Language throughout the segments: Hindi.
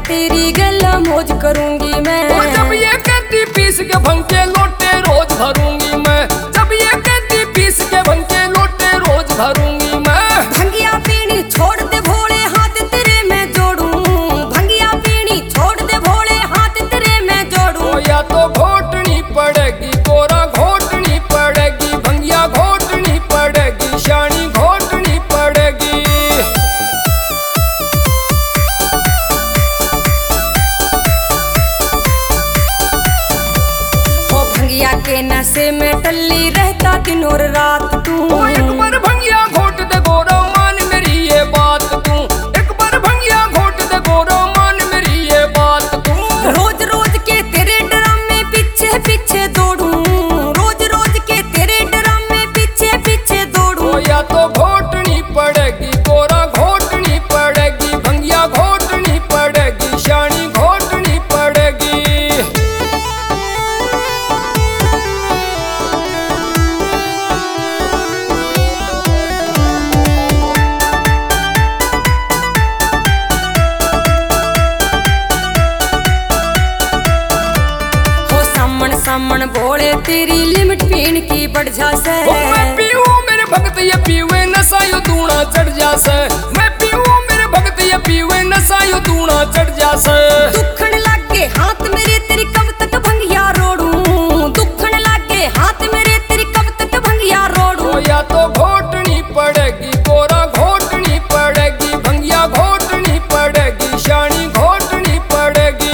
तेरी गला मौज करूंगी मैं। जब ये कहती पीस के भंग के लोटे रोज भरूंगी मैं। जब ये कहती पीस के भंग के लोटे रोज भरूंगी मैं। भंगिया पीनी छोड़ दे भोले हाथ तेरे मैं जोड़ूं। भंगिया पीनी छोड़ दे भोले हाथ तेरे मैं जोड़ूं। या तो घोटनी पड़ेगी कोरा घोटनी पड़ेगी। भंगिया घोटनी पड़ेगी शानी घोटनी पड़ेगी। हो भंगिया के नशे में टल्ली रहता दिन और रात तू। एक बार भंगिया घोट दे गोरा मान मेरी ये बात तू। एक बार भंगिया घोट दे गोरा मान मेरी ये बात तू। रोज रोज के तेरे ड्रामे पीछे पीछे दौड़ूं। रोज रोज के तेरे ड्रामे पीछे पीछे दौड़ूं। या तो घोटनी पड़ेगी कोरा घोटनी पड़ेगी। भंगिया घोटनी पड़ेगी शानी घोटनी पड़ेगी। सामन बोले तेरी लिमिट पीन की बढ़ जासे। मैं पीऊं मेरे भगत ये पीवे नशा यो दूना चढ़ जासे। मैं पीऊं मेरे भगत ये पीवे नशा यो दूना चढ़ जासे। दुखन लागे हाथ मेरे तेरी कब तक भंगिया रोड़ूं। दुखन लागे हाथ मेरे तेरी कब तक भंगिया रोड़ूं। या तो घोटनी पड़ेगी कोरा घोटनी पड़ेगी। भंगिया घोटनी पड़ेगी शानी घोटनी पड़ेगी।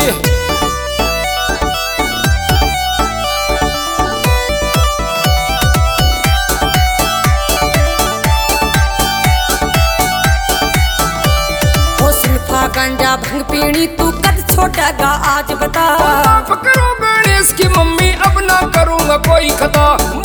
गांजा भंग पीनी तू कद छोड़ेगा आज बता। माफ करो गणेश की मम्मी अब ना करूंगा कोई खता।